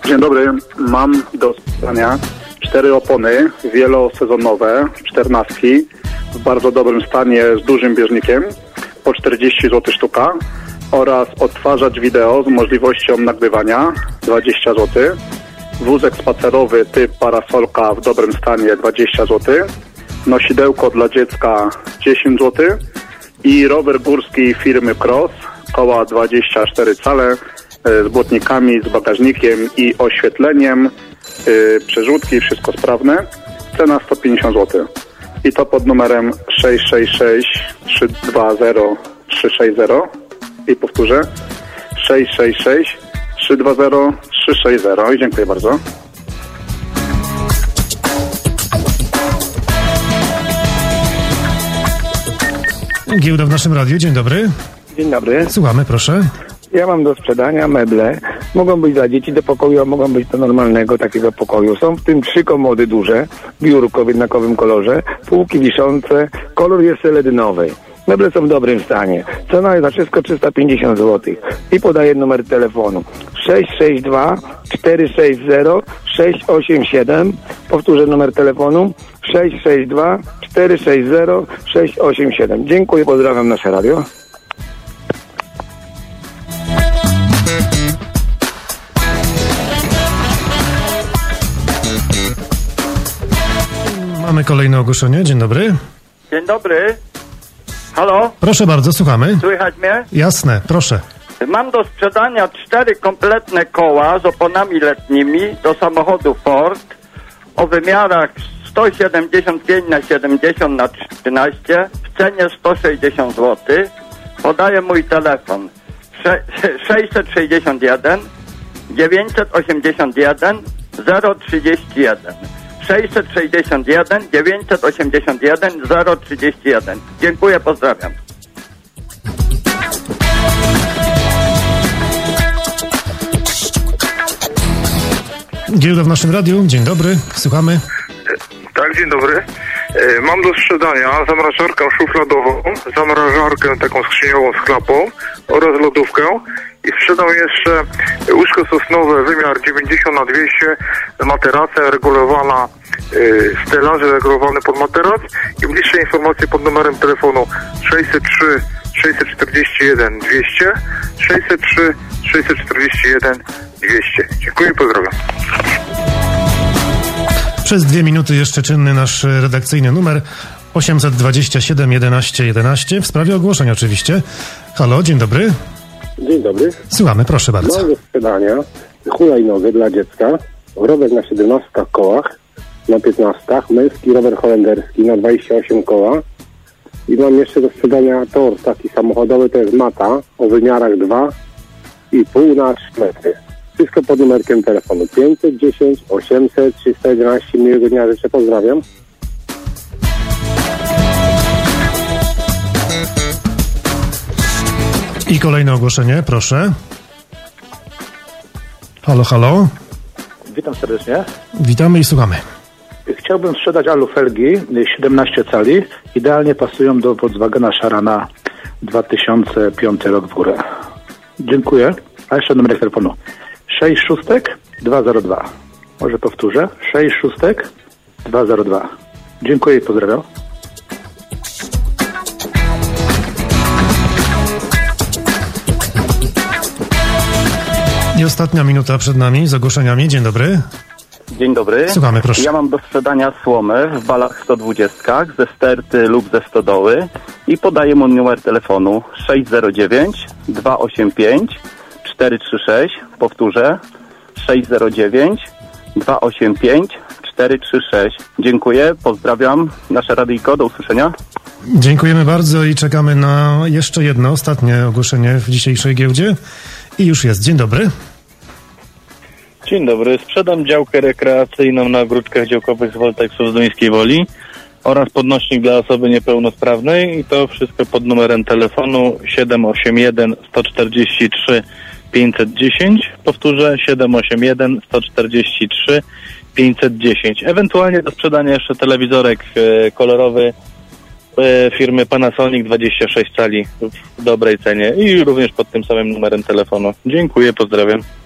Dzień dobry. Mam do sprzedania 4 opony wielosezonowe, 14 w bardzo dobrym stanie z dużym bieżnikiem po 40 zł sztuka oraz odtwarzacz wideo z możliwością nagrywania 20 zł. Wózek spacerowy typ parasolka w dobrym stanie 20 zł. Nosidełko dla dziecka 10 zł. I rower górski firmy Cross, koła 24 cale, z błotnikami, z bagażnikiem i oświetleniem, przerzutki, wszystko sprawne. Cena 150 zł. I to pod numerem 666 320 360. I powtórzę 666 320 360. I dziękuję bardzo. Giełda w naszym radiu, dzień dobry. Dzień dobry. Słuchamy, proszę. Ja mam do sprzedania meble. Mogą być dla dzieci do pokoju, a mogą być do normalnego takiego pokoju. Są w tym 3 komody duże, biurko w jednakowym kolorze, półki wiszące, kolor jest seledynowy. Meble są w dobrym stanie. Cena jest za wszystko 350 zł. I podaję numer telefonu 662 460 687. Powtórzę numer telefonu 662 460 687. Dziękuję, pozdrawiam nasze radio. Mamy kolejne ogłoszenie. Dzień dobry. Dzień dobry. Halo? Proszę bardzo, słuchamy. Słychać mnie? Jasne, proszę. Mam do sprzedania 4 kompletne koła z oponami letnimi do samochodu Ford o wymiarach 175x70x13 w cenie 160 zł. Podaję mój telefon 661 981 031. 661 981 031. Dziękuję, pozdrawiam. Giełda w naszym radiu, dzień dobry, słuchamy. Tak, dzień dobry. Mam do sprzedania zamrażarkę szufladową, zamrażarkę taką skrzyniową z klapą oraz lodówkę i sprzedam jeszcze łóżko sosnowe, wymiar 90x200, materacę regulowana, stelaż regulowany pod materac i bliższe informacje pod numerem telefonu 603 641 200, 603 641 200. Dziękuję, pozdrawiam. Przez 2 minuty jeszcze czynny nasz redakcyjny numer 827 11 11 w sprawie ogłoszeń oczywiście. Halo, dzień dobry. Dzień dobry. Słuchamy, proszę bardzo. Mam do sprzedania hulajnogę dla dziecka, rower na 17 kołach, na 15, męski rower holenderski na 28 koła i mam jeszcze do sprzedania tor taki samochodowy, to jest Mata o wymiarach 2,5 na 3 metry. Wszystko pod numerkiem telefonu 510 800 311. Miłego dnia życzę, pozdrawiam. I kolejne ogłoszenie, proszę. Halo, halo. Witam serdecznie. Witamy i słuchamy. Chciałbym sprzedać alufelgi 17 cali. Idealnie pasują do Volkswagena Sharana 2005 rok w górę. Dziękuję. A jeszcze numer telefonu 66 202. Może powtórzę. 66 202. Dziękuję i pozdrawiam. I ostatnia minuta przed nami z ogłoszeniami. Dzień dobry. Dzień dobry. Słuchamy, proszę. Ja mam do sprzedania słomę w balach 120 ze sterty lub ze stodoły i podaję mu numer telefonu 609 285 436. Powtórzę 609 285 436. Dziękuję, pozdrawiam nasze radyjko, do usłyszenia. Dziękujemy bardzo i czekamy na jeszcze jedno, ostatnie ogłoszenie w dzisiejszej giełdzie. I już jest. Dzień dobry. Dzień dobry. Sprzedam działkę rekreacyjną na ogródkach działkowych z Voltexu z Duńskiej Woli oraz podnośnik dla osoby niepełnosprawnej i to wszystko pod numerem telefonu 781 143 510. Powtórzę 781 143 510. Ewentualnie do sprzedania jeszcze telewizorek kolorowy firmy Panasonic 26 cali w dobrej cenie i również pod tym samym numerem telefonu. Dziękuję, pozdrawiam.